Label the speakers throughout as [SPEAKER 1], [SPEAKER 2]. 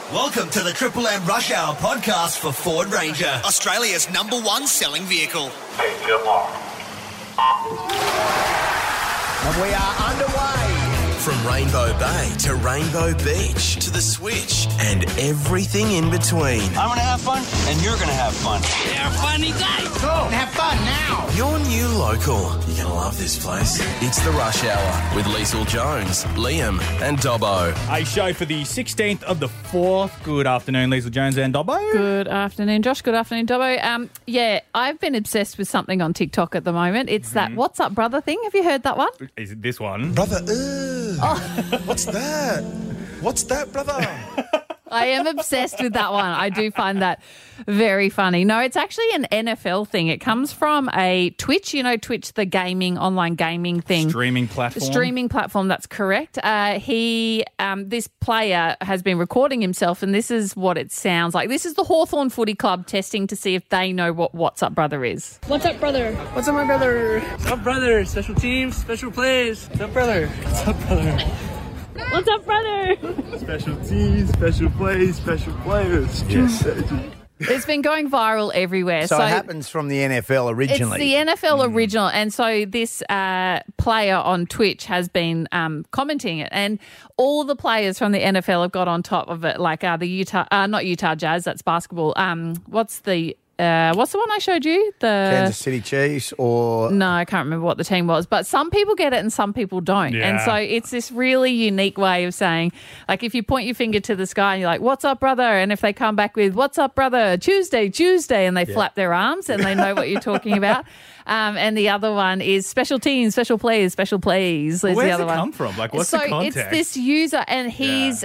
[SPEAKER 1] Welcome to the Triple M Rush Hour podcast for Ford Ranger, Australia's #1 selling vehicle.
[SPEAKER 2] Hey, Jim Long.
[SPEAKER 3] And we are underway.
[SPEAKER 4] From Rainbow Bay to Rainbow Beach to the Switch and everything in between.
[SPEAKER 5] I'm going to have fun, and you're going to have fun.
[SPEAKER 6] Have a funny day.
[SPEAKER 3] Go, have fun now.
[SPEAKER 4] Your new local. You're going to love this place. It's the Rush Hour with Liesl Jones, Liam and Dobbo.
[SPEAKER 7] A show for the 16th of the 4th. Good afternoon, Liesl Jones and Dobbo.
[SPEAKER 8] Good afternoon, Josh. Good afternoon, Dobbo. Yeah, I've been obsessed with something on TikTok at the moment. It's that What's Up Brother thing. Have you heard that one?
[SPEAKER 7] Is it this one?
[SPEAKER 9] Brother, what's that? What's that, brother?
[SPEAKER 8] I am obsessed with that one. I do find that very funny. No, it's actually an NFL thing. It comes from a Twitch, Twitch, the online gaming thing.
[SPEAKER 7] Streaming platform.
[SPEAKER 8] That's correct. This player has been recording himself, and this is what it sounds like. This is the Hawthorn Footy Club testing to see if they know what What's Up Brother is.
[SPEAKER 6] What's up, brother?
[SPEAKER 5] What's up, my brother? What's up, brother? Special teams, special plays. What's up, brother? What's up, brother?
[SPEAKER 6] What's up, brother?
[SPEAKER 5] Special teams, special plays, special players. Yes.
[SPEAKER 8] It's been going viral everywhere.
[SPEAKER 3] So it happens from the NFL originally.
[SPEAKER 8] It's the NFL original. And so this player on Twitch has been commenting it. And all the players from the NFL have got on top of it, like not Utah Jazz, that's basketball. What's the one I showed you? The
[SPEAKER 3] Kansas City Chiefs or...
[SPEAKER 8] No, I can't remember what the team was. But some people get it and some people don't.
[SPEAKER 7] Yeah.
[SPEAKER 8] And so it's this really unique way of saying, like, if you point your finger to the sky and you're like, what's up, brother? And if they come back with, what's up, brother? Tuesday, and they flap their arms and they know what you're talking about. And the other one is special teams, special players, special plays.
[SPEAKER 7] Where's
[SPEAKER 8] the other
[SPEAKER 7] it
[SPEAKER 8] one.
[SPEAKER 7] come from? Like, what's the context?
[SPEAKER 8] So it's this user and he's...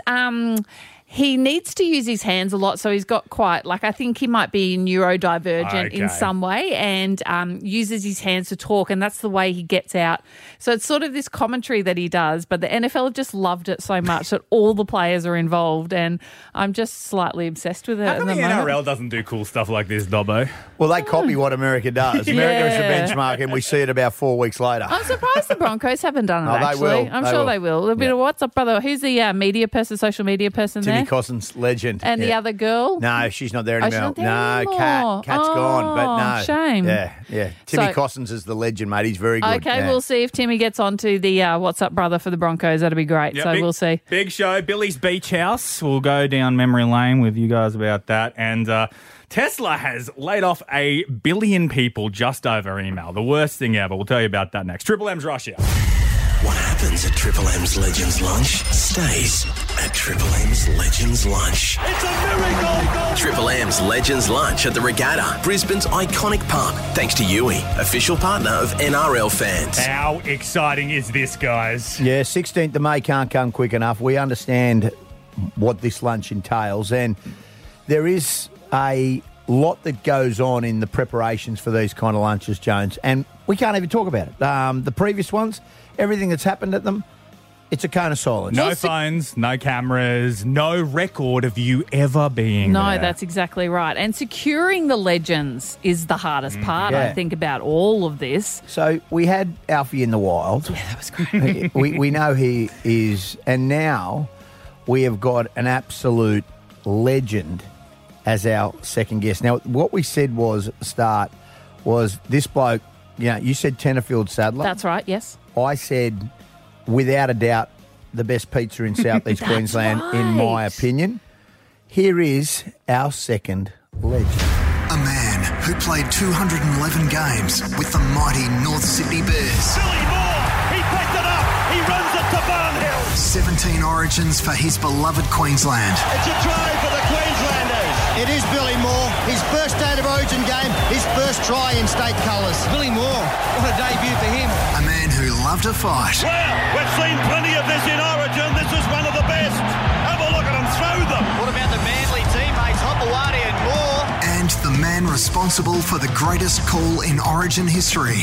[SPEAKER 8] He needs to use his hands a lot, so he's got quite, I think he might be neurodivergent in some way and uses his hands to talk, and that's the way he gets out. So it's sort of this commentary that he does, but the NFL just loved it so much that all the players are involved, and I'm just slightly obsessed with it.
[SPEAKER 7] How come the NRL doesn't do cool stuff like this, Dobbo?
[SPEAKER 3] Well, they copy what America does. America is the benchmark, and we see it about 4 weeks later.
[SPEAKER 8] I'm surprised the Broncos haven't done it, actually.
[SPEAKER 3] They will.
[SPEAKER 8] I'm sure they will. A bit of what's up, brother? Who's the media person, social media person
[SPEAKER 3] Timmy
[SPEAKER 8] there?
[SPEAKER 3] Cossins, legend.
[SPEAKER 8] And the other girl?
[SPEAKER 3] No, she's not there anymore.
[SPEAKER 8] She's not there anymore.
[SPEAKER 3] Kat's gone, but no.
[SPEAKER 8] Shame.
[SPEAKER 3] Yeah. Timmy Cossins is the legend, mate. He's very good.
[SPEAKER 8] Okay, we'll see if Timmy gets onto the What's Up Brother for the Broncos. That'll be great.
[SPEAKER 7] Yeah,
[SPEAKER 8] we'll see.
[SPEAKER 7] Big show. Billy's Beach House. We'll go down memory lane with you guys about that. And Tesla has laid off 1 billion people just over email. The worst thing ever. We'll tell you about that next. Triple M's Rush Hour.
[SPEAKER 4] What happens at Triple M's Legends Lunch stays at Triple M's Legends Lunch.
[SPEAKER 5] It's a miracle!
[SPEAKER 4] Triple M's Legends Lunch at the Regatta, Brisbane's iconic pub, thanks to Yui, official partner of NRL fans.
[SPEAKER 7] How exciting is this, guys?
[SPEAKER 3] Yeah, 16th of May can't come quick enough. We understand what this lunch entails, and there is a lot that goes on in the preparations for these kind of lunches, Jones, and we can't even talk about it. The previous ones, everything that's happened at them, it's a cone of silence.
[SPEAKER 7] No phones, no cameras, no record of you ever being there.
[SPEAKER 8] No, that's exactly right. And securing the legends is the hardest part, I think, about all of this.
[SPEAKER 3] So we had Alfie in the wild.
[SPEAKER 8] Yeah, that was great.
[SPEAKER 3] we know he is, and now we have got an absolute legend as our second guest. Now, what we said was at the start was this bloke, you said Tenterfield Sadler.
[SPEAKER 8] That's right, yes.
[SPEAKER 3] I said, without a doubt, the best pizza in Southeast Queensland, in my opinion. Here is our second legend.
[SPEAKER 1] A man who played 211 games with the mighty North Sydney Bears.
[SPEAKER 5] Billy Moore, he picked it up, he runs it to Barnhill.
[SPEAKER 1] 17 origins for his beloved Queensland.
[SPEAKER 5] It's a try for the Queenslanders.
[SPEAKER 10] It is Billy Moore, his first State of Origin game, his first try in state colours. Billy Moore, what a debut for him.
[SPEAKER 1] A man who loved a fight.
[SPEAKER 5] Well, we've seen plenty of this in Origin. This is one of the best. Have a look at him throw them.
[SPEAKER 10] What about the Manly teammates, Hopewadi and Moore?
[SPEAKER 1] And the man responsible for the greatest call in Origin history.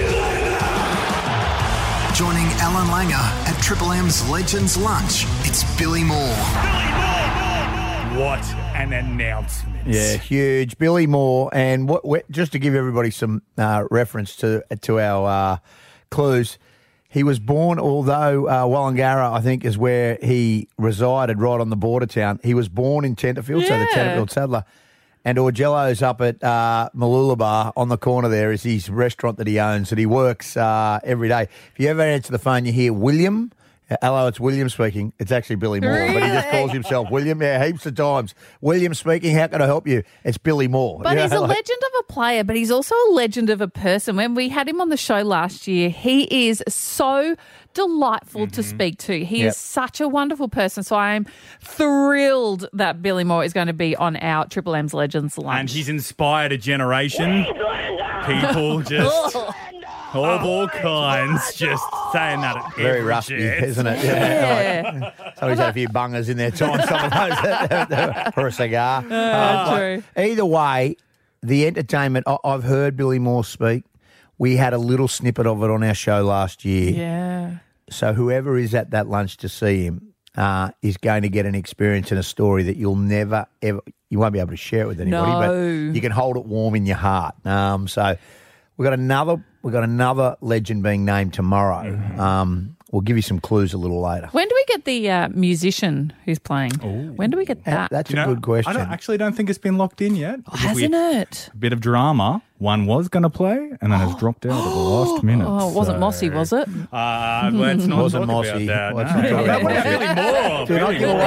[SPEAKER 1] Joining Alan Langer at Triple M's Legends Lunch, it's Billy Moore.
[SPEAKER 5] Billy Moore.
[SPEAKER 7] What an announcement.
[SPEAKER 3] Yeah, huge. Billy Moore. And just to give everybody some reference to our clues, He was born, although Wallangarra, I think, is where he resided, right on the border town. He was born in Tenterfield, so the Tenterfield Saddler. And Orgello's up at Mooloolaba on the corner there is his restaurant that he owns, that he works every day. If you ever answer the phone, you hear William. Hello, it's William speaking. It's actually Billy Moore, but he just calls himself William. Yeah, heaps of times. William speaking, how can I help you? It's Billy Moore.
[SPEAKER 8] But he's a legend of a player, but he's also a legend of a person. When we had him on the show last year, he is so delightful to speak to. He is such a wonderful person. So I am thrilled that Billy Moore is going to be on our Triple M's Legends lunch.
[SPEAKER 7] And he's inspired a generation. People just... of all kinds, just saying that at
[SPEAKER 3] very
[SPEAKER 7] every
[SPEAKER 3] rusty,
[SPEAKER 7] jet.
[SPEAKER 3] isn't it? Yeah. So he's had a few bungers in their time, some of those for a cigar.
[SPEAKER 8] True.
[SPEAKER 3] Either way, the entertainment, I've heard Billy Moore speak. We had a little snippet of it on our show last year.
[SPEAKER 8] Yeah.
[SPEAKER 3] So whoever is at that lunch to see him is going to get an experience and a story that you'll never, ever, you won't be able to share it with anybody, but you can hold it warm in your heart. So we've got another legend being named tomorrow. We'll give you some clues a little later.
[SPEAKER 8] When do we get the musician who's playing?
[SPEAKER 7] Ooh.
[SPEAKER 8] When do we get that?
[SPEAKER 3] That's a good question.
[SPEAKER 7] I don't think it's been locked in yet.
[SPEAKER 8] Hasn't it?
[SPEAKER 7] A bit of drama. One was going to play and then has dropped out at the last minute.
[SPEAKER 8] Oh, it wasn't Mossy, was it?
[SPEAKER 7] Let's not
[SPEAKER 3] Wasn't
[SPEAKER 7] talk
[SPEAKER 3] Mossy.
[SPEAKER 7] about that.
[SPEAKER 3] Let's not talk about Mossy.
[SPEAKER 7] Billy Moore.
[SPEAKER 3] Do not give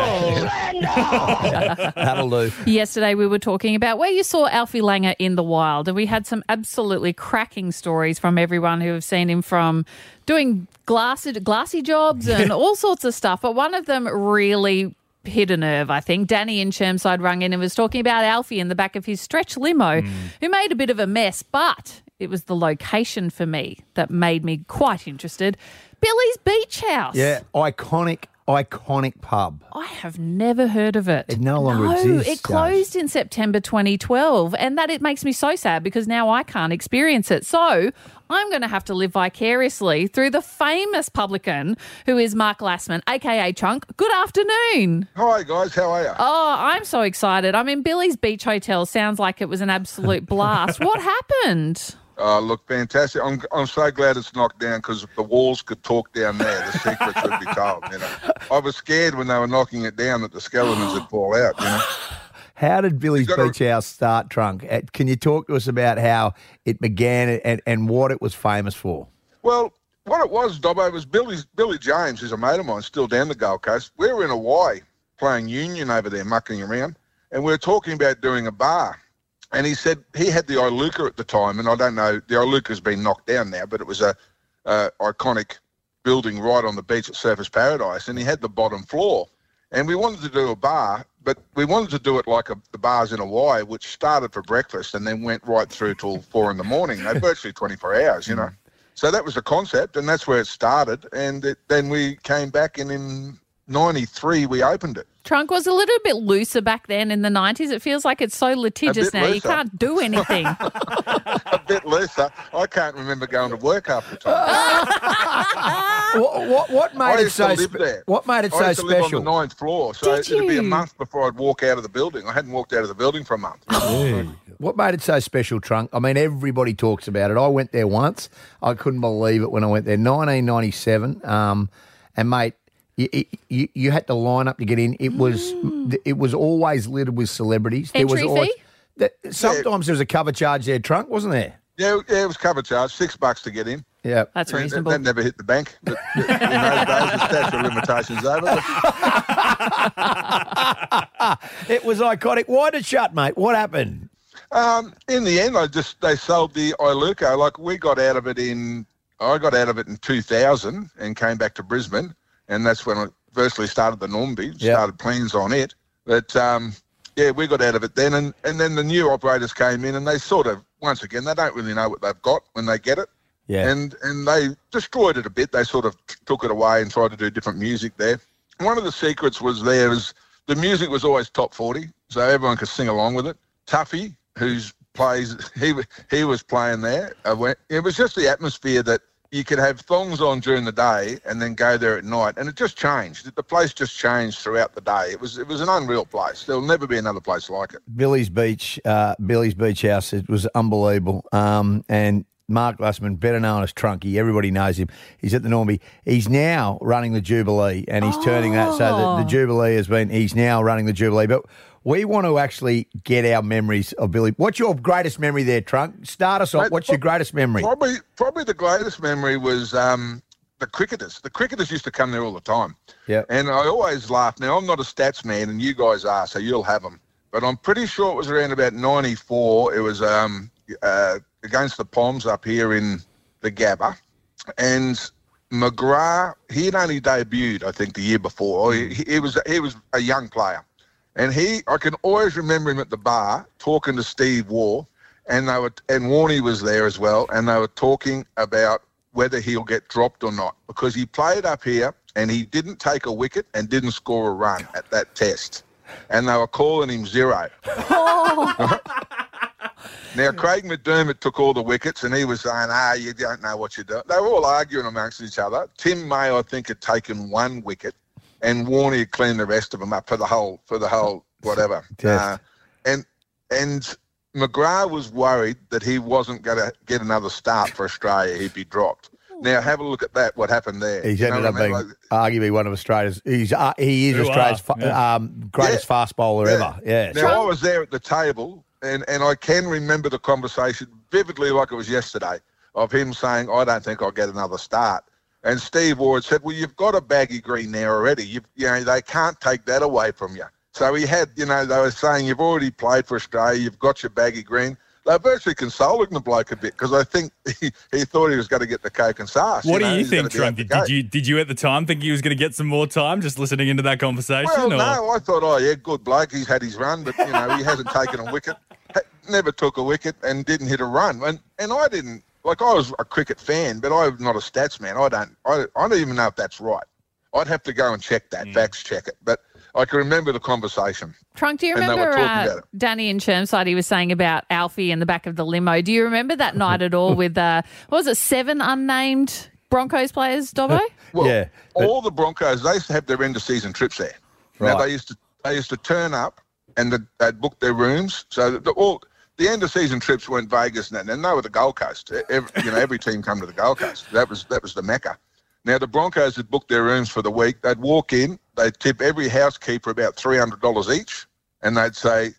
[SPEAKER 3] away
[SPEAKER 7] Billy
[SPEAKER 3] anymore. That'll do.
[SPEAKER 8] Yesterday we were talking about where you saw Alfie Langer in the wild, and we had some absolutely cracking stories from everyone who have seen him from doing glassy jobs and all sorts of stuff. But one of them really hit a nerve, I think. Danny in Chermside rung in and was talking about Alfie in the back of his stretch limo, who made a bit of a mess, but it was the location for me that made me quite interested. Billy's Beach House.
[SPEAKER 3] Yeah, iconic pub.
[SPEAKER 8] I have never heard of it.
[SPEAKER 3] It no longer exists.
[SPEAKER 8] It closed in September 2012, and it makes me so sad because now I can't experience it. So I'm going to have to live vicariously through the famous publican who is Mark Lassman, a.k.a. Chunk. Good afternoon.
[SPEAKER 2] Hi, guys. How are you?
[SPEAKER 8] Oh, I'm so excited. I mean, Billy's Beach Hotel sounds like it was an absolute blast. What happened?
[SPEAKER 2] Look, fantastic. I'm so glad it's knocked down because if the walls could talk down there, the secrets would be told. You know, I was scared when they were knocking it down that the skeletons would fall out. You know.
[SPEAKER 3] How did Billy's Beach House start, Trunk? Can you talk to us about how it began and what it was famous for?
[SPEAKER 2] Well, what it was, Dobbo, was Billy James, who's a mate of mine, still down the Gold Coast. We were in Hawaii playing union over there, mucking around, and we were talking about doing a bar. And he said he had the Iluka at the time, and I don't know, the Iluka's been knocked down now, but it was a iconic building right on the beach at Surfers Paradise, and he had the bottom floor. And we wanted to do a bar, but we wanted to do it like the bars in Hawaii, which started for breakfast and then went right through till 4 a.m. They're virtually 24 hours, you know. So that was the concept, and that's where it started. And then we came back, and in 93 we opened it.
[SPEAKER 8] Trunk was a little bit looser back then in the 90s. It feels like it's so litigious now.
[SPEAKER 2] Looser.
[SPEAKER 8] You can't do anything.
[SPEAKER 2] A bit looser. I can't remember going to work half the time.
[SPEAKER 3] What made it so
[SPEAKER 2] there.
[SPEAKER 3] What made it so
[SPEAKER 2] I used to live
[SPEAKER 3] special?
[SPEAKER 2] on the 9th floor, so it'd be a month before I'd walk out of the building. I hadn't walked out of the building for a month.
[SPEAKER 3] What made it so special, Trunk? I mean, everybody talks about it. I went there once. I couldn't believe it when I went there. 1997, and mate, you had to line up to get in. It was always littered with celebrities.
[SPEAKER 8] Entry fee?
[SPEAKER 3] Sometimes there was a cover charge there, Trunk, wasn't there?
[SPEAKER 2] Yeah, it was cover charge, $6 to get in.
[SPEAKER 3] Yeah,
[SPEAKER 8] that's reasonable.
[SPEAKER 2] That never hit the bank. But in those days, the statute of limitations over.
[SPEAKER 3] It was iconic. Why did it shut, mate? What happened?
[SPEAKER 2] In the end, they sold the Iluka. Like I got out of it in 2000 and came back to Brisbane, and that's when I firstly started the Normby, started plans on it. But we got out of it then, and then the new operators came in, and they sort of, once again, they don't really know what they've got when they get it.
[SPEAKER 3] Yeah.
[SPEAKER 2] And they destroyed it a bit. They sort of took it away and tried to do different music there. One of the secrets was the music was always top 40, so everyone could sing along with it. Tuffy, he was playing there. It was just the atmosphere that you could have thongs on during the day and then go there at night, and it just changed. The place just changed throughout the day. It was an unreal place. There'll never be another place like it.
[SPEAKER 3] Billy's Beach House. It was unbelievable. And Mark Glassman, better known as Trunky. Everybody knows him. He's at the Normie. He's now running the Jubilee, and he's turning that so that the Jubilee he's now running the Jubilee. But we want to actually get our memories of Billy. What's your greatest memory there, Trunk? Start us off.
[SPEAKER 2] Mate,
[SPEAKER 3] what's your greatest memory?
[SPEAKER 2] Probably the greatest memory was the cricketers. The cricketers used to come there all the time.
[SPEAKER 3] Yeah.
[SPEAKER 2] And I always laugh. Now, I'm not a stats man, and you guys are, so you'll have them. But I'm pretty sure it was around about 94. It was against the Poms up here in the Gabba. And McGrath, he had only debuted, I think, the year before. He was a young player. And I can always remember him at the bar talking to Steve Waugh, and Warney was there as well, and they were talking about whether he'll get dropped or not, because he played up here and he didn't take a wicket and didn't score a run at that test. And they were calling him Zero. Now, Craig McDermott took all the wickets and he was saying, you don't know what you're doing. They were all arguing amongst each other. Tim May, I think, had taken one wicket and Warney had cleaned the rest of them up for the whole whatever. And McGrath was worried that he wasn't going to get another start for Australia. He'd be dropped. Now, have a look at that, what happened there.
[SPEAKER 3] He's ended up being arguably one of Australia's... He is Australia's greatest fast bowler ever. Yeah.
[SPEAKER 2] Now, I was there at the table, and I can remember the conversation vividly like it was yesterday, of him saying, I don't think I'll get another start. And Steve Ward said, well, you've got a baggy green there already. They can't take that away from you. So he had, they were saying, you've already played for Australia, you've got your baggy green. They're virtually consoling the bloke a bit because I think he thought he was going to get the coke and sauce.
[SPEAKER 7] What do you think, Trump? Did you at the time think he was going to get some more time just listening into that conversation?
[SPEAKER 2] Well, no, I thought, good bloke, he's had his run, but, he hasn't taken a wicket, never took a wicket and didn't hit a run. And I didn't, I was a cricket fan, but I'm not a stats man. I don't even know if that's right. I'd have to go and check that, facts check it. But I can remember the conversation.
[SPEAKER 8] Trunk, do you remember Danny in Chermside, he was saying about Alfie in the back of the limo. Do you remember that night at all with, 7 unnamed Broncos players, Dobbo?
[SPEAKER 2] Well, all the Broncos, they used to have their end-of-season trips there. Right. Now, they used to turn up and they'd book their rooms. So the end-of-season trips weren't Vegas and they were the Gold Coast. Every team come to the Gold Coast. That was the Mecca. Now, the Broncos had booked their rooms for the week. They'd walk in, they'd tip every housekeeper about $300 each, and they'd say,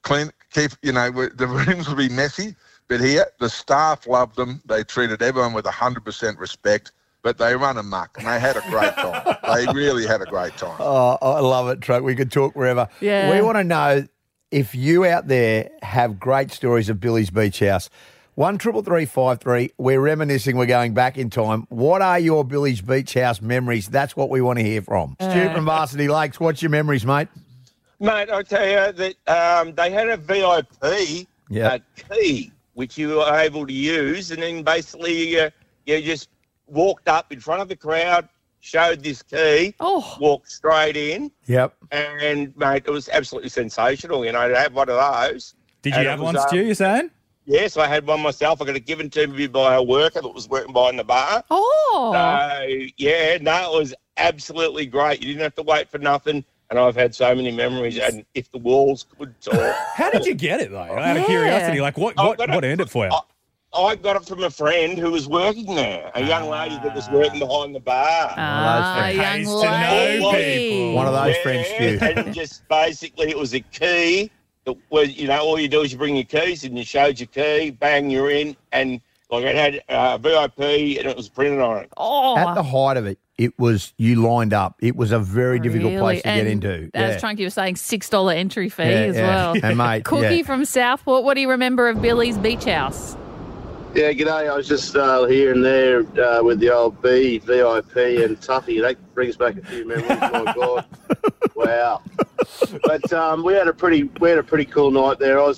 [SPEAKER 2] the rooms would be messy, but here, the staff loved them. They treated everyone with 100% respect, but they run amok, and they had a great time. They really had a great time.
[SPEAKER 3] Oh, I love it, Truck. We could talk forever.
[SPEAKER 8] Yeah.
[SPEAKER 3] We want to know if you out there have great stories of Billy's Beach House. 1-333-53. We're reminiscing. We're going back in time. What are your Billy's Beach House memories? That's what we want to hear from. Stu from Varsity Lakes, what's your memories, mate?
[SPEAKER 11] Mate, I'll tell you that they had a VIP key, which you were able to use, and then basically you just walked up in front of the crowd, showed this key, walked straight in.
[SPEAKER 3] Yep.
[SPEAKER 11] And, mate, it was absolutely sensational, to have one of those.
[SPEAKER 7] Did you have one, Stu, you're saying?
[SPEAKER 11] Yes, I had one myself. I got it given to me by a worker that was working behind the bar.
[SPEAKER 8] Oh.
[SPEAKER 11] So, it was absolutely great. You didn't have to wait for nothing. And I've had so many memories. And if the walls could talk.
[SPEAKER 7] How did you get it, though? Out of curiosity, what earned it for you?
[SPEAKER 11] I got it from a friend who was working there, a young lady that was working behind the bar.
[SPEAKER 8] Young lady.
[SPEAKER 3] One of those friends, Stu.
[SPEAKER 11] And just basically it was a key. All you do is you bring your keys and you showed your key, bang, you're in, and it had VIP and it was printed on it.
[SPEAKER 8] Oh.
[SPEAKER 3] At the height of it, you lined up. It was a very difficult place to get into.
[SPEAKER 8] As Trunky was saying, $6 entry fee as well.
[SPEAKER 3] And mate,
[SPEAKER 8] Cookie from Southport, what do you remember of Billy's Beach House?
[SPEAKER 12] Yeah, g'day. I was just here and there with the old B, VIP and Tuffy. That brings back a few memories. My God, wow! But we had a pretty cool night there. I was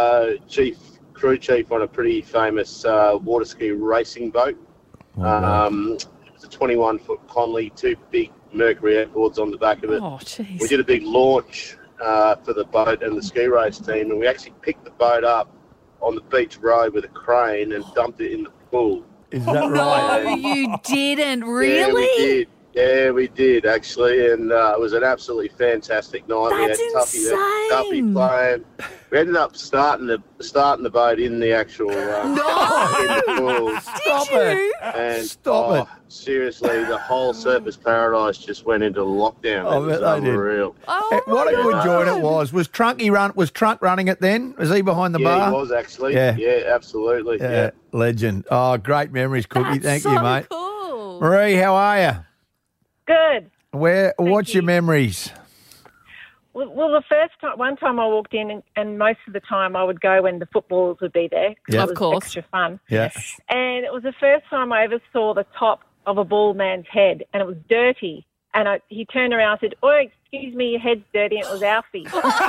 [SPEAKER 12] crew chief on a pretty famous water ski racing boat. It was a 21-foot Conley, 2 big Mercury outboards on the back of it.
[SPEAKER 8] Oh, jeez!
[SPEAKER 12] We did a big launch for the boat and the ski race team, and we actually picked the boat up on the beach road with a crane and dumped it in the pool.
[SPEAKER 3] Is that right?
[SPEAKER 8] No, you didn't. Really?
[SPEAKER 12] Yeah, we did. Yeah, we did actually, and it was an absolutely fantastic night.
[SPEAKER 8] That's
[SPEAKER 12] we had Tuffy playing. We ended up starting the boat in the actual in the pool.
[SPEAKER 3] Stop it!
[SPEAKER 12] And
[SPEAKER 3] Stop it!
[SPEAKER 12] Seriously, the whole Surfers Paradise just went into lockdown.
[SPEAKER 3] Oh,
[SPEAKER 12] It was unreal.
[SPEAKER 3] What a good joint it was. Was Trunk running it then? Was he behind the bar?
[SPEAKER 12] Yeah, he was actually. Yeah, absolutely. Yeah.
[SPEAKER 3] Legend. Oh, great memories, Cookie.
[SPEAKER 8] That's
[SPEAKER 3] Thank you, mate.
[SPEAKER 8] Cool.
[SPEAKER 3] Marie, how are you?
[SPEAKER 13] Good.
[SPEAKER 3] What's your memories?
[SPEAKER 13] Well, the first time, one time I walked in, and most of the time I would go when the footballers would be there.
[SPEAKER 3] Yeah.
[SPEAKER 13] It was
[SPEAKER 8] Of course.
[SPEAKER 13] extra fun.
[SPEAKER 3] Yes.
[SPEAKER 13] And it was the first time I ever saw the top of a bald man's head, and it was dirty. And he turned around and said, "Oh, excuse me, your head's dirty," and it was Alfie.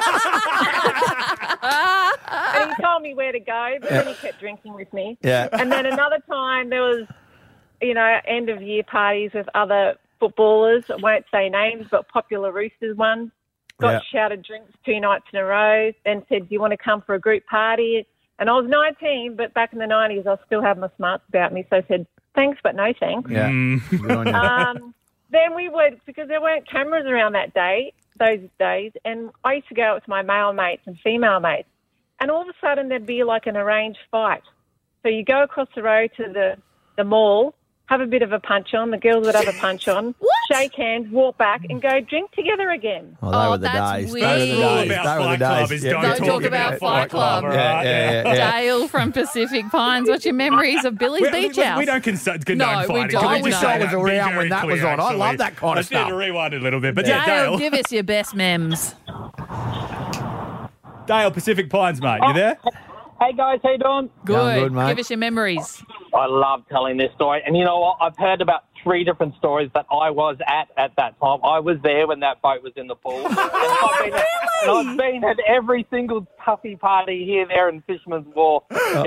[SPEAKER 13] And he told me where to go, but then he kept drinking with me.
[SPEAKER 3] Yeah.
[SPEAKER 13] And then another time there was, end of year parties with other footballers. I won't say names, but Popular Roosters one. Got shouted drinks 2 nights in a row, then said, "Do you want to come for a group party?" And I was 19, but back in the 90s, I still had my smarts about me, so I said, "Thanks, but no thanks."
[SPEAKER 3] Yeah. Good on you.
[SPEAKER 13] Then we would, because there weren't cameras around those days, and I used to go out with my male mates and female mates, and all of a sudden there'd be like an arranged fight. So you go across the road to the mall, have a bit of a punch on, the girls would have a punch on, shake hands, walk back and go drink together again.
[SPEAKER 3] Oh, they were the
[SPEAKER 8] that's
[SPEAKER 3] days.
[SPEAKER 8] weird.
[SPEAKER 3] They were the days.
[SPEAKER 7] About
[SPEAKER 3] They were the
[SPEAKER 7] Fight Club
[SPEAKER 3] days.
[SPEAKER 7] is
[SPEAKER 3] Yeah.
[SPEAKER 7] don't talk about Fight Club.
[SPEAKER 3] Yeah, yeah, yeah.
[SPEAKER 8] Dale from Pacific Pines. What's your memories of Billy's Beach House?
[SPEAKER 7] We don't condone
[SPEAKER 8] No,
[SPEAKER 7] fighting.
[SPEAKER 8] we don't.
[SPEAKER 3] I wish
[SPEAKER 8] No.
[SPEAKER 3] I was around when that was on. I love that kind of
[SPEAKER 7] I just need
[SPEAKER 3] stuff.
[SPEAKER 7] to rewind it a little bit. But
[SPEAKER 8] Dale,
[SPEAKER 7] yeah, Dale.
[SPEAKER 8] give us your best memes.
[SPEAKER 7] Dale, Pacific Pines, mate. You there?
[SPEAKER 14] Hey guys, how you doing?
[SPEAKER 3] Good, mate.
[SPEAKER 8] Give us your memories.
[SPEAKER 14] I love telling this story, and you know what? I've heard about 3 different stories that I was at that time. I was there when that boat was in the pool. And I've been at every single Tuffy party here, there, and Fisherman's Wharf.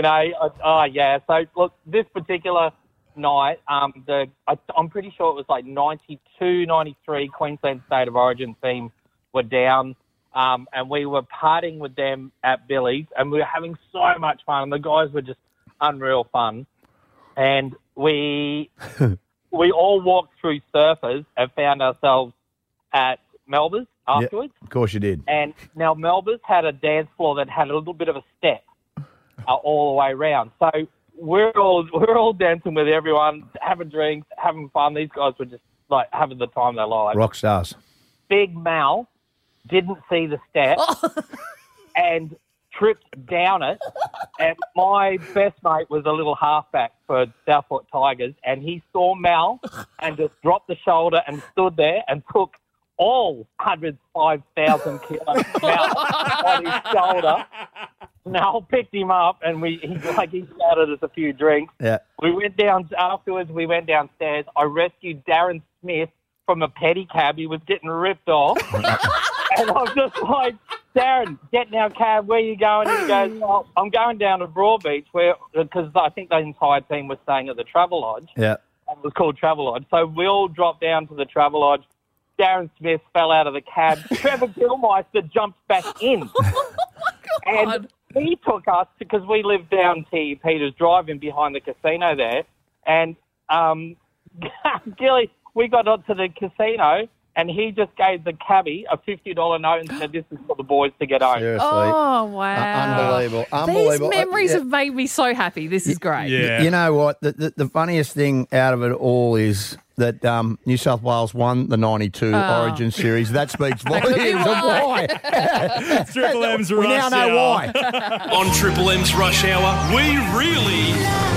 [SPEAKER 14] So look, this particular night, I'm pretty sure it was like 92, 93 Queensland State of Origin team were down. And we were partying with them at Billy's, and we were having so much fun, and the guys were just unreal fun. And we all walked through Surfers and found ourselves at Melba's afterwards.
[SPEAKER 3] Of course you did.
[SPEAKER 14] And now Melba's had a dance floor that had a little bit of a step all the way around. So we're all dancing with everyone, having drinks, having fun. These guys were just like having the time of their lives.
[SPEAKER 3] Rock stars.
[SPEAKER 14] Big Mal didn't see the step and tripped down it. And my best mate was a little halfback for Southport Tigers, and he saw Mal and just dropped the shoulder and stood there and took all 105,000 kilos of Mal on his shoulder. Mal picked him up, and he shouted us a few drinks.
[SPEAKER 3] Yeah.
[SPEAKER 14] We went down afterwards. We went downstairs. I rescued Darren Smith from a pedicab. He was getting ripped off. And I'm just like, "Darren, get in our cab. Where are you going?" And he goes, "Oh, I'm going down to Broadbeach," because I think the entire team was staying at the Travelodge.
[SPEAKER 3] Yeah.
[SPEAKER 14] It was called Travelodge. So we all dropped down to the Travelodge. Darren Smith fell out of the cab. Trevor Gilmeister jumped back in. And he took us, because we lived down T. Peters Drive in behind the casino there. And Gilly, we got onto the casino, and he just gave the cabbie a $50 note and said, "This is for the boys to get home."
[SPEAKER 3] Seriously.
[SPEAKER 8] Oh, wow.
[SPEAKER 3] Unbelievable.
[SPEAKER 8] These memories have made me so happy. This is great.
[SPEAKER 7] Yeah.
[SPEAKER 3] You know what? The funniest thing out of it all is that New South Wales won the 92 Origin series. That speaks volumes of why.
[SPEAKER 7] It's Triple M's
[SPEAKER 3] We
[SPEAKER 7] Rush
[SPEAKER 3] now know
[SPEAKER 7] Hour.
[SPEAKER 3] why.
[SPEAKER 4] On Triple M's Rush Hour, we really...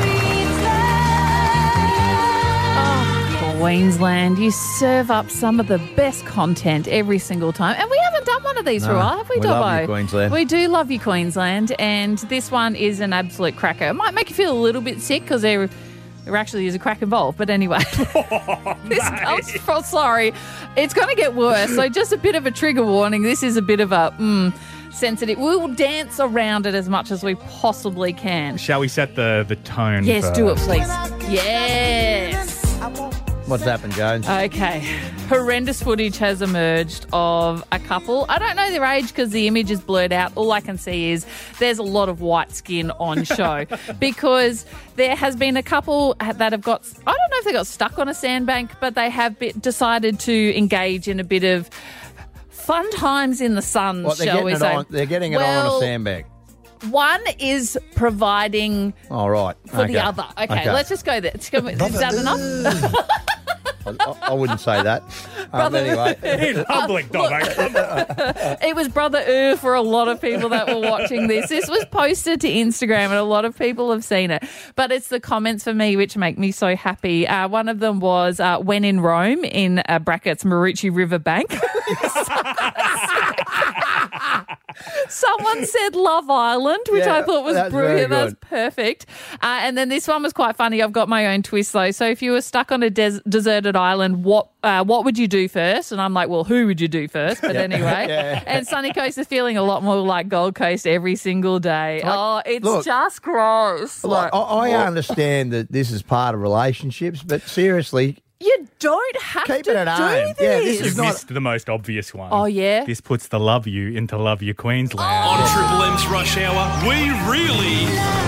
[SPEAKER 8] Queensland, you serve up some of the best content every single time. And we haven't done one of these for a while, have we,
[SPEAKER 3] we
[SPEAKER 8] Dobbo?
[SPEAKER 3] love you, Queensland.
[SPEAKER 8] We do love you, Queensland. And this one is an absolute cracker. It might make you feel a little bit sick because there actually is a crack involved. But anyway, sorry. It's going to get worse. So just a bit of a trigger warning. This is a bit of a sensitive. We will dance around it as much as we possibly can.
[SPEAKER 7] Shall we set the tone?
[SPEAKER 8] Yes,
[SPEAKER 7] first?
[SPEAKER 8] do it, please. Yes.
[SPEAKER 3] What's happened, Jones?
[SPEAKER 8] Okay. horrendous footage has emerged of a couple. I don't know their age because the image is blurred out. All I can see is there's a lot of white skin on show because there has been a couple that have got, I don't know if they got stuck on a sandbank, but they have decided to engage in a bit of fun times in the sun, shall we say.
[SPEAKER 3] They're getting it on a sandbank.
[SPEAKER 8] One is providing for the other. Okay, let's just go there. Is that enough?
[SPEAKER 3] I wouldn't say that. Anyway.
[SPEAKER 7] In public,
[SPEAKER 8] It was Brother for a lot of people that were watching this. This was posted to Instagram and a lot of people have seen it. But it's the comments for me which make me so happy. One of them was, when in Rome, in brackets, Marucci River Bank. Someone said Love Island, which I thought was brilliant. That's perfect. And then this one was quite funny. I've got my own twist, though. So if you were stuck on a deserted island, what would you do first? And I'm like, well, who would you do first? But anyway. And Sunny Coast is feeling a lot more like Gold Coast every single day. It's just gross.
[SPEAKER 3] I understand that this is part of relationships, but seriously...
[SPEAKER 8] You don't have to do
[SPEAKER 3] home.
[SPEAKER 8] this.
[SPEAKER 3] Yeah, this
[SPEAKER 7] You've missed the most obvious one.
[SPEAKER 8] Oh, yeah?
[SPEAKER 7] This puts the Love You into Love You Queensland.
[SPEAKER 1] On Triple M's Rush Hour, we really...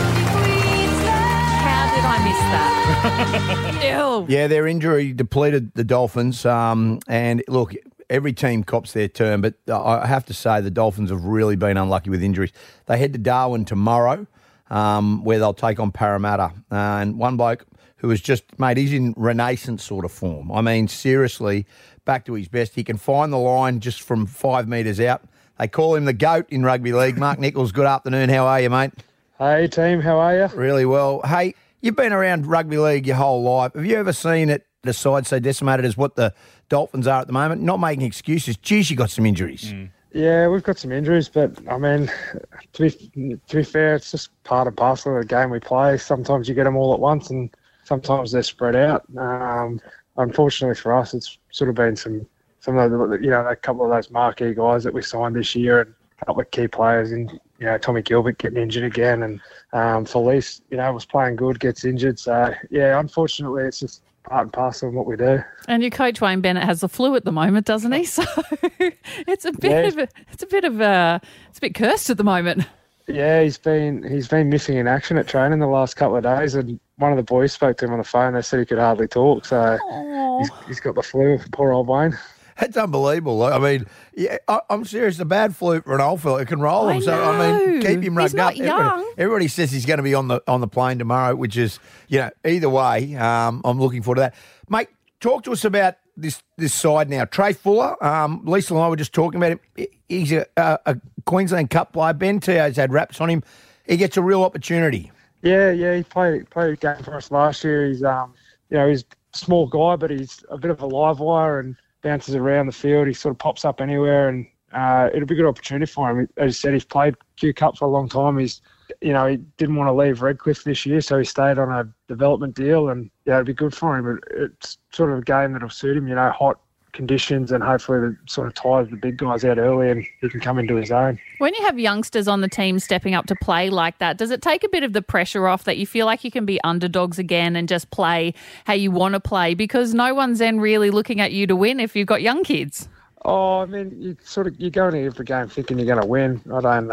[SPEAKER 8] How did I miss that? Ew.
[SPEAKER 3] Yeah, their injury depleted the Dolphins. And look, every team cops their turn, but I have to say the Dolphins have really been unlucky with injuries. They head to Darwin tomorrow, where they'll take on Parramatta. And one bloke who was just, mate, he's in renaissance sort of form. I mean, seriously, back to his best. He can find the line just from 5 metres out. They call him the GOAT in rugby league. Mark Nichols, good afternoon. How are you, mate?
[SPEAKER 15] Hey, team. How are you?
[SPEAKER 3] Really well. Hey, you've been around rugby league your whole life. Have you ever seen it, the side so decimated as what the Dolphins are at the moment? Not making excuses. Geez, you got some injuries.
[SPEAKER 15] Yeah, we've got some injuries, but, I mean, to be fair, it's just part and parcel of the game we play. Sometimes you get them all at once and sometimes they're spread out. Unfortunately for us, it's sort of been some of the, a couple of those marquee guys that we signed this year and a couple of key players in, Tommy Gilbert getting injured again and Felice, was playing good, gets injured. So, yeah, unfortunately, it's just part and parcel of what we do.
[SPEAKER 8] And your coach Wayne Bennett has the flu at the moment, doesn't he? So it's a bit cursed at the moment.
[SPEAKER 15] Yeah, he's been missing in action at training the last couple of days, and one of the boys spoke to him on the phone. They said he could hardly talk, so he's got the flu. Poor old Wayne.
[SPEAKER 3] That's unbelievable. I mean, I'm serious. A bad flu for an old fella, it can roll him. So I mean, keep him rugged up. Everybody says he's going to be on the plane tomorrow, which is either way. I'm looking forward to that, mate. Talk to us about this side now. Trey Fuller. Lisa and I were just talking about him. He's a Queensland Cup player. Ben Teo's had raps on him. He gets a real opportunity.
[SPEAKER 15] Yeah. He played a game for us last year. He's he's a small guy, but he's a bit of a live wire and bounces around the field. He sort of pops up anywhere, and it'll be a good opportunity for him. As you said, he's played Q Cup for a long time. He didn't want to leave Redcliffe this year, so he stayed on a development deal, and it'd be good for him. It's sort of a game that'll suit him. Hot conditions, and hopefully that sort of tires the big guys out early and he can come into his own.
[SPEAKER 8] When you have youngsters on the team stepping up to play like that, does it take a bit of the pressure off that you feel like you can be underdogs again and just play how you want to play, because no one's then really looking at you to win if you've got young kids?
[SPEAKER 15] Oh, I mean, you go into every game thinking you're going to win. I don't,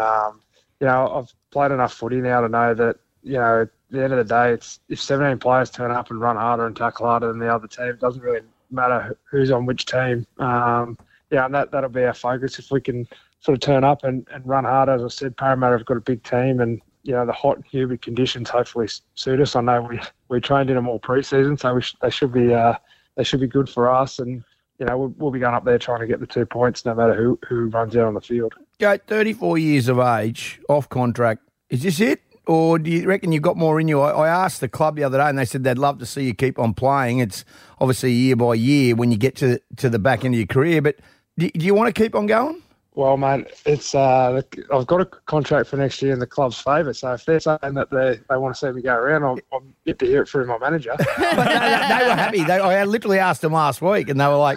[SPEAKER 15] I've played enough footy now to know that, at the end of the day, it's if 17 players turn up and run harder and tackle harder than the other team, it doesn't really matter who's on which team. And that'll be our focus. If we can sort of turn up and run hard, as I said, Parramatta have got a big team, and the hot and humid conditions hopefully suit us. I know we trained in them all pre-season, so they should be good for us, and we'll be going up there trying to get the 2 points no matter who runs out on the field.
[SPEAKER 3] Goat, 34 years of age, off contract. Is this it? Or do you reckon you've got more in you? I asked the club the other day and they said they'd love to see you keep on playing. It's obviously year by year when you get to the back end of your career. But do you want to keep on going?
[SPEAKER 15] Well, mate, it's I've got a contract for next year in the club's favour. So if they're saying that they want to see me go around, I'm yet to hear it through my manager.
[SPEAKER 3] But they were happy. I literally asked them last week, and they were like,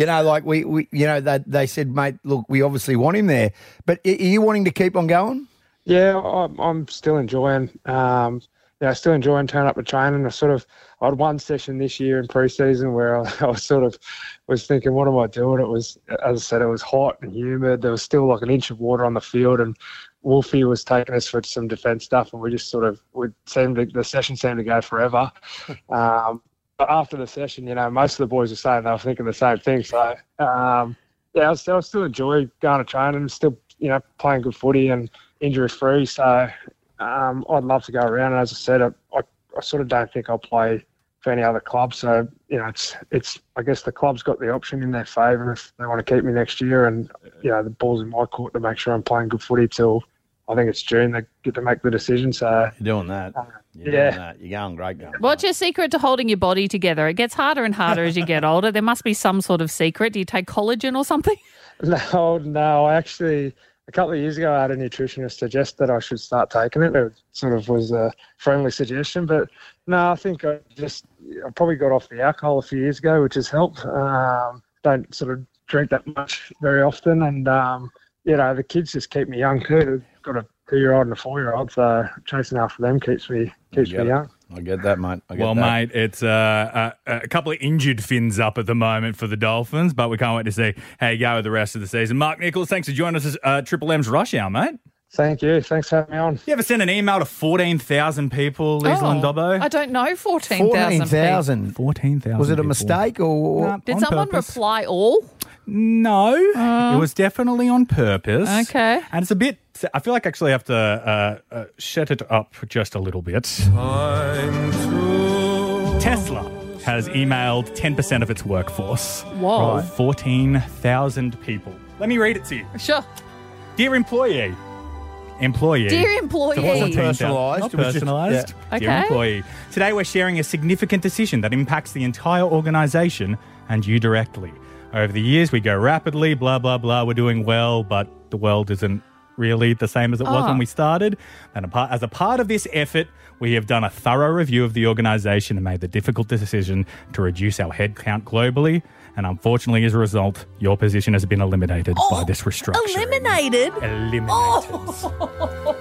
[SPEAKER 3] they said, mate, look, we obviously want him there. But are you wanting to keep on going?
[SPEAKER 15] Yeah, I'm still enjoying. still enjoying turning up to training. I had one session this year in pre-season where I was thinking, what am I doing? It was, as I said, it was hot and humid. There was still like an inch of water on the field, and Wolfie was taking us for some defence stuff, and we just the session seemed to go forever. But after the session, most of the boys were saying they were thinking the same thing. So, I still enjoy going to training, still, playing good footy and injury-free. So I'd love to go around. And as I said, I sort of don't think I'll play for any other club. So, it's I guess the club's got the option in their favour if they want to keep me next year. And, the ball's in my court to make sure I'm playing good footy till I think it's June. They get to make the decision. So
[SPEAKER 3] you're doing that. Doing that. You're going great.
[SPEAKER 8] What's your secret to holding your body together? It gets harder and harder as you get older. There must be some sort of secret. Do you take collagen or something?
[SPEAKER 15] No. I actually, a couple of years ago, I had a nutritionist suggest that I should start taking it. It sort of was a friendly suggestion. But no, I think I probably got off the alcohol a few years ago, which has helped. Don't sort of drink that much very often. And, the kids just keep me young too. I've got a 2-year-old and a 4-year-old, so chasing after them keeps me young.
[SPEAKER 3] I get that, mate.
[SPEAKER 7] Mate, it's a couple of injured fins up at the moment for the Dolphins, but we can't wait to see how you go with the rest of the season. Mark Nichols, thanks for joining us at Triple M's Rush Hour, mate.
[SPEAKER 15] Thank you. Thanks for having me on.
[SPEAKER 7] You ever send an email to 14,000 people, Liesl and Dobbo?
[SPEAKER 8] I don't know 14,000.
[SPEAKER 7] 14,000.
[SPEAKER 3] Was it a mistake or?
[SPEAKER 7] No,
[SPEAKER 8] did someone reply all?
[SPEAKER 7] No, it was definitely on purpose.
[SPEAKER 8] Okay.
[SPEAKER 7] And it's a bit, I feel like I actually have to shut it up just a little bit. Tesla has emailed 10% of its workforce.
[SPEAKER 8] Whoa.
[SPEAKER 7] Right. 14,000 people. Let me read it to you.
[SPEAKER 8] Sure.
[SPEAKER 7] Dear employee.
[SPEAKER 8] Dear employee.
[SPEAKER 3] So it wasn't personalised.
[SPEAKER 7] Not personalised.
[SPEAKER 8] Yeah.
[SPEAKER 7] Dear
[SPEAKER 8] Okay.
[SPEAKER 7] employee. Today we're sharing a significant decision that impacts the entire organisation and you directly. Over the years, we go rapidly, blah, blah, blah. We're doing well, but the world isn't really the same as it was when we started. And as a part of this effort, we have done a thorough review of the organisation and made the difficult decision to reduce our headcount globally. And unfortunately, as a result, your position has been eliminated by this restructuring.
[SPEAKER 8] Eliminated?
[SPEAKER 7] Eliminated.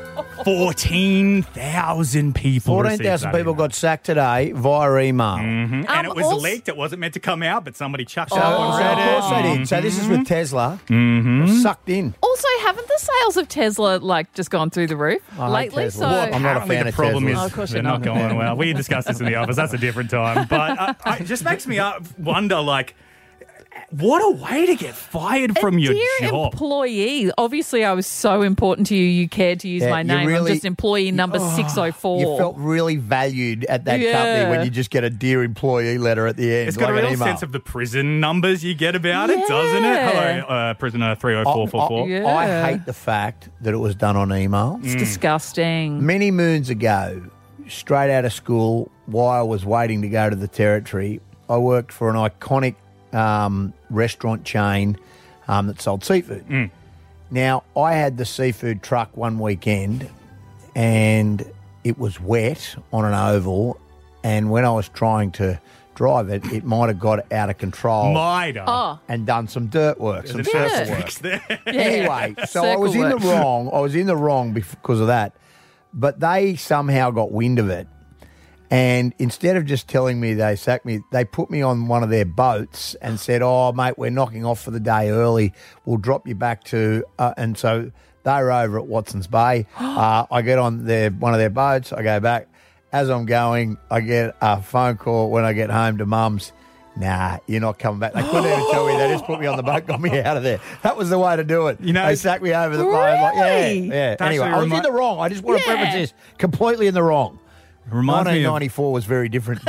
[SPEAKER 7] 14,000 people.
[SPEAKER 3] 14,000 people got sacked today via email.
[SPEAKER 7] Mm-hmm. And it was leaked. It wasn't meant to come out, but somebody chucked it up
[SPEAKER 3] Of
[SPEAKER 7] on Reddit.
[SPEAKER 3] course they did. So this is with Tesla.
[SPEAKER 7] Mm-hmm.
[SPEAKER 3] Sucked in.
[SPEAKER 8] Also, haven't the sales of Tesla just gone through the roof lately?
[SPEAKER 3] Tesla. I'm not a fan of
[SPEAKER 7] problem
[SPEAKER 3] Tesla.
[SPEAKER 7] is
[SPEAKER 8] of course
[SPEAKER 7] they're
[SPEAKER 8] you're
[SPEAKER 7] not
[SPEAKER 8] not.
[SPEAKER 7] going well. We discussed this in the office. That's a different time. But it just makes me wonder, what a way to get fired from your
[SPEAKER 8] Dear
[SPEAKER 7] job.
[SPEAKER 8] employee, obviously I was so important to you, you cared to use my name. I'm just employee number 604.
[SPEAKER 3] You felt really valued at that company when you just get a dear employee letter at the end.
[SPEAKER 7] It's got
[SPEAKER 3] like
[SPEAKER 7] a real
[SPEAKER 3] an email.
[SPEAKER 7] sense of the prison numbers you get about it, doesn't it? Hello, prisoner 30444.
[SPEAKER 3] I hate the fact that it was done on email.
[SPEAKER 8] It's disgusting.
[SPEAKER 3] Many moons ago, straight out of school, while I was waiting to go to the Territory, I worked for an iconic restaurant chain that sold seafood. Now, I had the seafood truck one weekend and it was wet on an oval, and when I was trying to drive it, it might have got out of control. And done some dirt work, some circle work. Anyway, so I was in the wrong. I was in the wrong because of that. But they somehow got wind of it. And instead of just telling me they sacked me, they put me on one of their boats and said, "Oh, mate, we're knocking off for the day early. We'll drop you back to..." and so they were over at Watson's Bay. I get on one of their boats. I go back. As I'm going, I get a phone call when I get home to Mum's. "Nah, you're not coming back." They couldn't even tell me. They just put me on the boat, got me out of there. That was the way to do it. They sacked me over the boat. Yeah. Anyway, I was in the wrong. I just want to preface this. Completely in the wrong.
[SPEAKER 7] Reminds
[SPEAKER 3] 1994 was very different.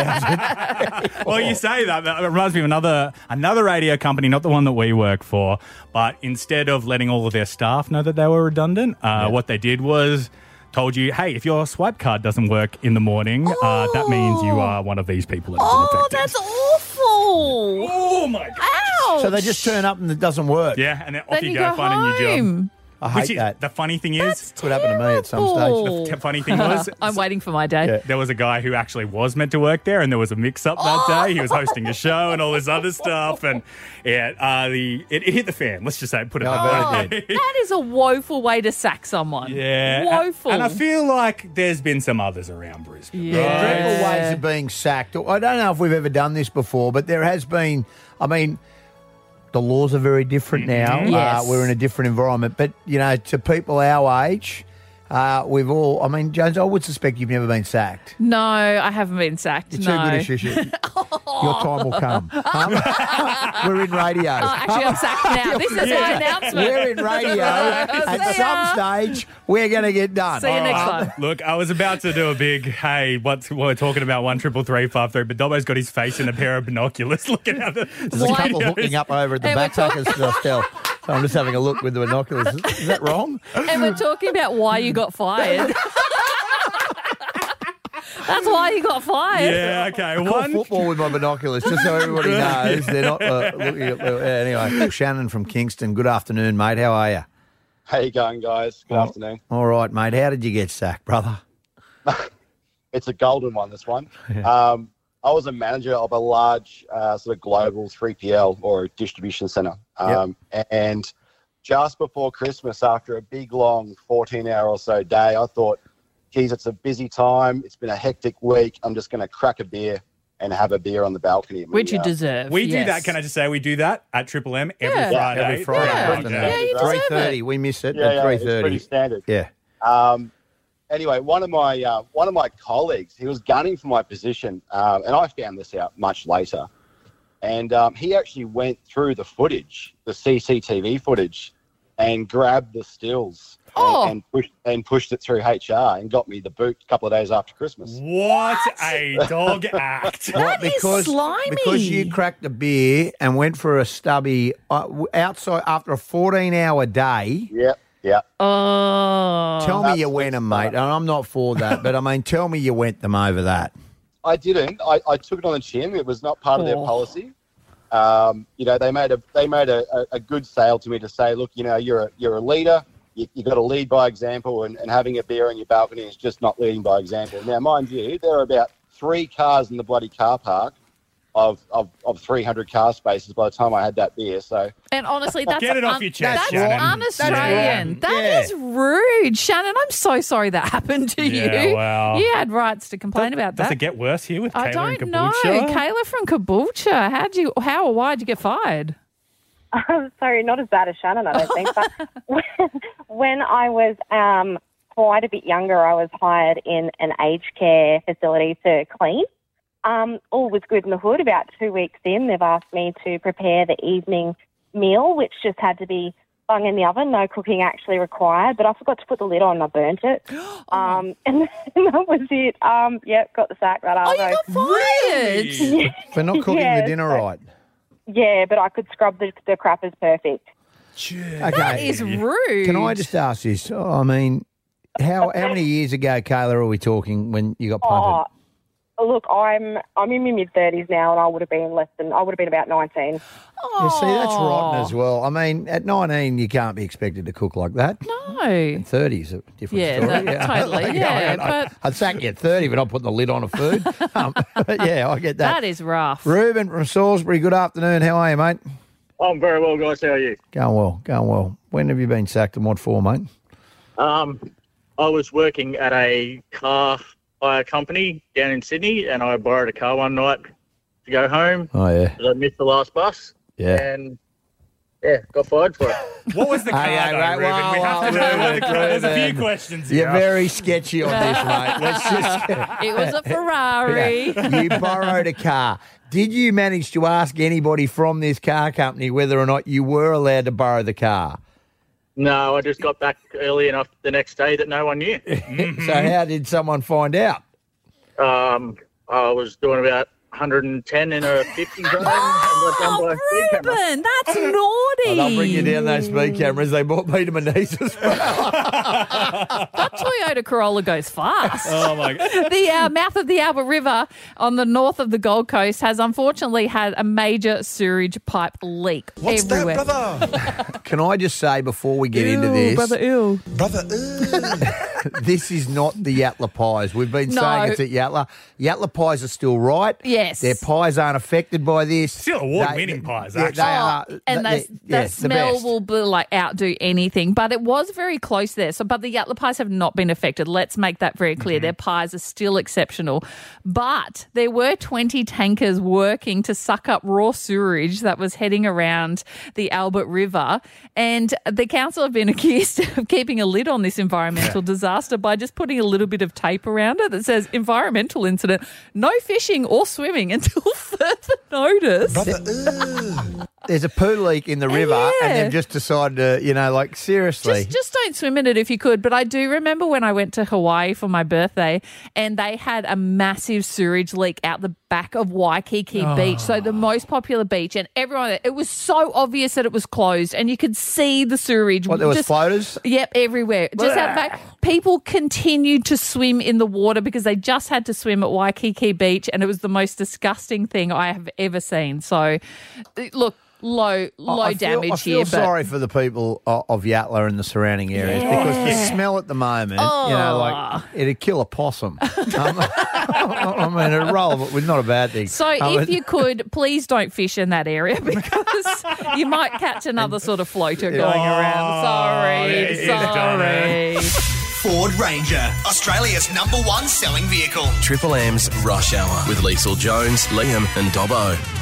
[SPEAKER 7] Well, you say that. It reminds me of another radio company, not the one that we work for, but instead of letting all of their staff know that they were redundant, what they did was told you, hey, if your swipe card doesn't work in the morning, that means you are one of these people that is affected.
[SPEAKER 8] That's awful.
[SPEAKER 7] Oh, my God.
[SPEAKER 8] Ouch.
[SPEAKER 3] So they just turn up and it doesn't work.
[SPEAKER 7] Yeah, and then
[SPEAKER 8] Then
[SPEAKER 7] off you
[SPEAKER 8] you
[SPEAKER 7] go
[SPEAKER 8] go
[SPEAKER 7] finding your job.
[SPEAKER 8] home.
[SPEAKER 3] I hate that.
[SPEAKER 7] The funny thing is,
[SPEAKER 3] could happen to me at some stage.
[SPEAKER 7] The funny thing was,
[SPEAKER 8] I'm waiting for my day.
[SPEAKER 7] there was a guy who actually was meant to work there, and there was a mix-up that day. He was hosting a show and all this other stuff, and it hit the fan. Let's just say, put it that way.
[SPEAKER 8] That is a woeful way to sack someone.
[SPEAKER 7] Yeah,
[SPEAKER 8] woeful.
[SPEAKER 7] And I feel like there's been some others around Brisbane.
[SPEAKER 3] Yeah, dreadful ways of being sacked. I don't know if we've ever done this before, but there has been. I mean, the laws are very different now.
[SPEAKER 8] Yes.
[SPEAKER 3] We're in a different environment. But, you know, to people our age, we've all... I mean, Jones, I would suspect you've never been sacked.
[SPEAKER 8] No, I haven't been sacked.
[SPEAKER 3] You're too good a shush. Your time will come. We're in radio.
[SPEAKER 8] Actually, I'm sacked now. This is my announcement.
[SPEAKER 3] We're in radio. At some stage, we're going to get done.
[SPEAKER 8] See you next time.
[SPEAKER 7] Look, I was about to do a big, hey, we're talking about 1-333-533, but Dobbo's got his face in a pair of binoculars looking at the
[SPEAKER 3] There's a couple hooking up over at the backpackers still. So I'm just having a look with the binoculars. Is that wrong?
[SPEAKER 8] And we're talking about why you got fired. That's why you got fired.
[SPEAKER 7] Yeah, okay.
[SPEAKER 3] I call football with my binoculars, just so everybody knows they're not looking at... anyway, Shannon from Kingston, good afternoon, mate. How are you?
[SPEAKER 16] How you going, guys? Good afternoon.
[SPEAKER 3] All right, mate. How did you get sacked, brother?
[SPEAKER 16] It's a golden one, this one.
[SPEAKER 3] Yeah.
[SPEAKER 16] I was a manager of a large sort of global 3PL or distribution centre. And just before Christmas, after a big, long 14-hour or so day, I thought, geez, it's a busy time. It's been a hectic week. I'm just going to crack a beer and have a beer on the balcony.
[SPEAKER 8] Which you deserve.
[SPEAKER 7] We do that. Can I just say we do that at Triple M every Friday?
[SPEAKER 3] Every Friday afternoon.
[SPEAKER 8] Yeah, you deserve
[SPEAKER 3] 3:30. We miss it
[SPEAKER 16] Yeah,
[SPEAKER 3] at 3:30.
[SPEAKER 16] it's pretty standard.
[SPEAKER 3] Yeah.
[SPEAKER 16] Anyway, one of my colleagues, he was gunning for my position, and I found this out much later. And he actually went through the footage, the CCTV footage, and grabbed the stills and pushed it through HR and got me the boot a couple of days after Christmas.
[SPEAKER 7] What a dog act!
[SPEAKER 8] That is slimy.
[SPEAKER 3] Because you cracked a beer and went for a stubby outside after a 14-hour day.
[SPEAKER 16] Yep. Yeah.
[SPEAKER 8] Oh.
[SPEAKER 3] Tell me you went them, mate. And I'm not for that, but I mean, tell me you went them over that.
[SPEAKER 16] I didn't. I took it on the chin. It was not part of their policy. They made a good sale to me to say, look, you're a leader. You've got to lead by example, and having a beer on your balcony is just not leading by example. Now, mind you, there are about 3 cars in the bloody car park of 300 car spaces by the time I had that beer. So,
[SPEAKER 8] and honestly, that's
[SPEAKER 7] get it off your chest,
[SPEAKER 8] that's
[SPEAKER 7] Shannon.
[SPEAKER 8] un-Australian. That is rude, Shannon. I'm so sorry that happened to you.
[SPEAKER 7] Well,
[SPEAKER 8] you had rights to complain about that.
[SPEAKER 7] Does it get worse here with Kayla
[SPEAKER 8] I don't
[SPEAKER 7] and
[SPEAKER 8] know.
[SPEAKER 7] Caboolture?
[SPEAKER 8] Kayla from Caboolture. How or why did you get fired?
[SPEAKER 17] Sorry, not as bad as Shannon, I don't think. But when I was quite a bit younger, I was hired in an aged care facility to clean. All was good in the hood. About 2 weeks in, they've asked me to prepare the evening meal, which just had to be bung in the oven. No cooking actually required, but I forgot to put the lid on and I burnt it. And that was it. Got the sack that
[SPEAKER 8] after. Oh, you got fired?
[SPEAKER 17] Yeah.
[SPEAKER 3] For not cooking the dinner right.
[SPEAKER 17] Yeah, but I could scrub the crappers perfect.
[SPEAKER 3] Okay.
[SPEAKER 8] That is rude.
[SPEAKER 3] Can I just ask this? I mean, how many years ago, Kayla, are we talking when you got punted?
[SPEAKER 17] Look, I'm in my mid-30s now, and I would have been about 19.
[SPEAKER 3] You see, that's rotten as well. I mean, at 19, you can't be expected to cook like that.
[SPEAKER 8] No.
[SPEAKER 3] At 30 is a different story.
[SPEAKER 8] Totally.
[SPEAKER 3] I'd sack you at 30, but not putting the lid on a food. But yeah, I get that.
[SPEAKER 8] That is rough.
[SPEAKER 3] Reuben from Salisbury, good afternoon. How are you, mate?
[SPEAKER 18] I'm very well, guys. How are you?
[SPEAKER 3] Going well. When have you been sacked and what for, mate?
[SPEAKER 18] I was working at a car hire company down in Sydney, and I borrowed a car one night to go home.
[SPEAKER 3] Oh, yeah.
[SPEAKER 18] Because I missed the last bus.
[SPEAKER 3] Yeah.
[SPEAKER 18] And, got fired for it.
[SPEAKER 7] What was the car, though, Reuben? We have to know what the car. There's a few questions here.
[SPEAKER 3] You're very sketchy on this, mate. Let's just...
[SPEAKER 8] It was a Ferrari.
[SPEAKER 3] You borrowed a car. Did you manage to ask anybody from this car company whether or not you were allowed to borrow the car?
[SPEAKER 18] No, I just got back early enough the next day that no one knew.
[SPEAKER 3] So how did someone find out?
[SPEAKER 18] I was doing about 110 in a 50 zone.
[SPEAKER 8] Oh, Reuben, that's already.
[SPEAKER 3] They'll bring you down those speed cameras. They brought me to my knees as well.
[SPEAKER 8] That Toyota Corolla goes fast.
[SPEAKER 7] Oh, my God.
[SPEAKER 8] The mouth of the Albert River on the north of the Gold Coast has unfortunately had a major sewage pipe leak everywhere.
[SPEAKER 9] Brother?
[SPEAKER 3] Can I just say before we get into this,
[SPEAKER 8] Brother, ew.
[SPEAKER 9] Brother,
[SPEAKER 3] this is not the Yatla pies. We've been saying it's at Yatla. Yatla pies are still right.
[SPEAKER 8] Yes.
[SPEAKER 3] Their pies aren't affected by this.
[SPEAKER 7] Still award-winning pies,
[SPEAKER 3] Yeah,
[SPEAKER 7] actually.
[SPEAKER 3] they are.
[SPEAKER 8] And the smell will be, outdo anything. But it was very close there. But the Yatla pies have not been affected. Let's make that very clear. Their pies are still exceptional. But there were 20 tankers working to suck up raw sewage that was heading around the Albert River. And the council have been accused of keeping a lid on this environmental disaster by just putting a little bit of tape around it that says environmental incident, no fishing or swimming until further notice.
[SPEAKER 3] There's a poo leak in the river and they've just decided to, seriously.
[SPEAKER 8] Just don't swim in it if you could. But I do remember when I went to Hawaii for my birthday and they had a massive sewage leak out the back of Waikiki Beach, so the most popular beach, and everyone, it was so obvious that it was closed and you could see the sewage.
[SPEAKER 3] What, there was floaters?
[SPEAKER 8] Yep, everywhere. Just out back. People continued to swim in the water because they just had to swim at Waikiki Beach and it was the most disgusting thing I have ever seen. So, look, low damage
[SPEAKER 3] I feel sorry for the people of Yatla and the surrounding areas because the smell at the moment, it'd kill a possum. I mean, it'd roll, but it's not a bad thing.
[SPEAKER 8] So if you could, please don't fish in that area because you might catch another sort of floater going around. Sorry.
[SPEAKER 1] Ford Ranger, Australia's #1 selling vehicle.
[SPEAKER 4] Triple M's Rush Hour with Liesl Jones, Liam and Dobbo.